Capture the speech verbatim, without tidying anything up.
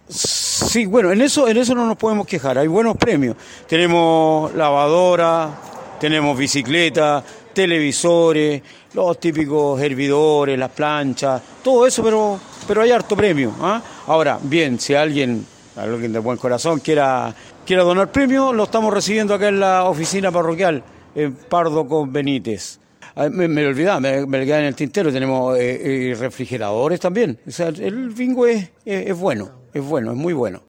Sí, bueno, en eso, en eso no nos podemos quejar, hay buenos premios. Tenemos lavadora, tenemos bicicleta, televisores, los típicos hervidores, las planchas, todo eso, pero, pero hay harto premio. ¿Ah? Ahora, bien, si alguien, alguien de buen corazón quiera, quiera donar premio, lo estamos recibiendo acá en la oficina parroquial, en Pardo con Benítez. Ah, Me, me lo olvidaba, me, me lo quedaba en el tintero, tenemos eh, eh, refrigeradores también. O sea, el bingo es, es, es bueno, es bueno, es muy bueno.